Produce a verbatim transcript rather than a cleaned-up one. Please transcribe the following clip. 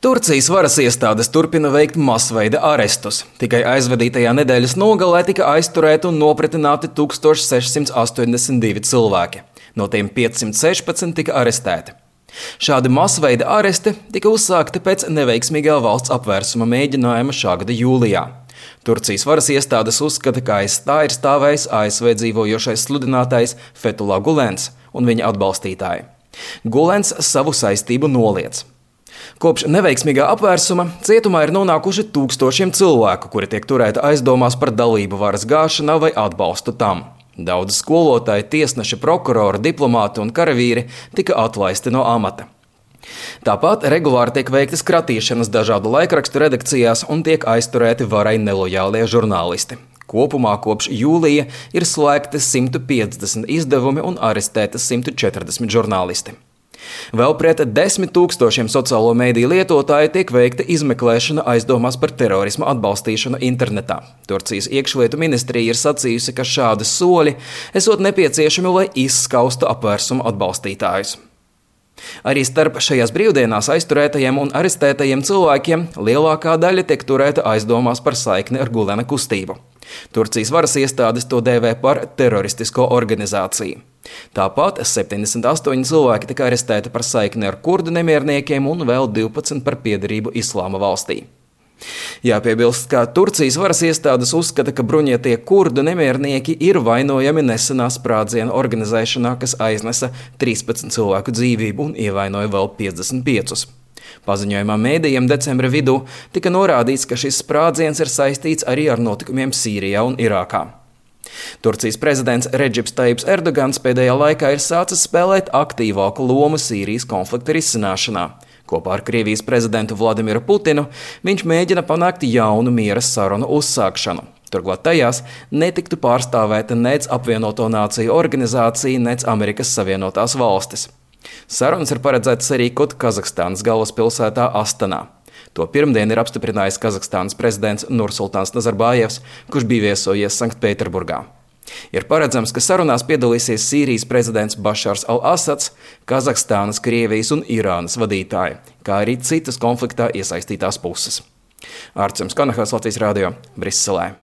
Turcijas varas iestādes turpina veikt masveida arestus. Tikai aizvadītajā nedēļas nogalē tika aizturēti un nopratināti tūkstoš sešsimt astoņdesmit divi cilvēki. No tiem piecsimt sešpadsmit tika arestēti. Šādi masveida aresti tika uzsākti pēc neveiksmīgā valsts apvērsuma mēģinājuma šā gada jūlijā. Turcijas varas iestādes uzskata, ka aiz tā ir stāvējis A S V dzīvojošais sludinātājs Fethullah Gulens un viņa atbalstītāji. Gulens savu saistību noliedz. Kopš neveiksmīgā apvērsuma cietumā ir nonākuši tūkstošiem cilvēku, kuri tiek turēti aizdomās par dalību varas gāšanā vai atbalstu tam. Daudz skolotāji, tiesneši, prokurori, diplomāti un karavīri tika atlaisti no amata. Tāpat regulāri tiek veiktas kratīšanas dažādu laikrakstu redakcijās un tiek aizturēti varai nelojālie žurnālisti. Kopumā kopš jūlija ir slēgti simt piecdesmit izdevumi un arestēti simt četrdesmit žurnālisti. Vēl pret desmit tūkstošiem sociālo mediju lietotāju tiek veikta izmeklēšana aizdomās par terorisma atbalstīšanu internetā. Turcijas iekšlietu ministrija ir sacījusi, ka šādi soļi esot nepieciešami, lai izskaustu apvērsuma atbalstītājus. Arī starp šajās brīvdienās aizturētajiem un arestētajiem cilvēkiem lielākā daļa tiek turēta aizdomās par saikni ar Gulena kustību. Turcijas varas iestādes to dēvē par teroristisko organizāciju. Tāpat septiņdesmit astoņi cilvēki tika arestēti par saikni ar kurdu nemierniekiem un vēl divpadsmit par piederību Islāma valstī. Jāpiebilst, ka Turcijas varas iestādes uzskata, ka bruņotie kurdu nemiernieki ir vainojami nesenā sprādziena organizēšanā, kas aiznesa trīspadsmit cilvēku dzīvību un ievainoja vēl piecdesmit piecus. Paziņojumā mēdījiem decembra vidū tika norādīts, ka šis sprādziens ir saistīts arī ar notikumiem Sīrijā un Irākā. Turcijas prezidents Redžips Tajips Erdogans pēdējā laikā ir sācis spēlēt aktīvāku lomu Sīrijas konflikta risināšanā. Kopā ar Krievijas prezidentu Vladimiru Putinu viņš mēģina panākt jaunu miera sarunu uzsākšanu. Turklāt tajās netiktu pārstāvēta nec apvienoto nāciju organizācija, nec Amerikas Savienotās valstis. Sarunas ir paredzētas arī Kazahstānas galvaspilsētā Astanā. To pirmdien ir apstiprinājis Kazahstānas prezidents Nursultāns Nazarbājevs, kurš bija viesojies Sanktpēterburgā. Ir paredzams, ka sarunās piedalīsies Sīrijas prezidents Bašars al-Asads, Kazahstānas, Krievijas un Irānas vadītāji, kā arī citas konfliktā iesaistītās puses. Artsems Kanahas, Latvijas radio, Briselē.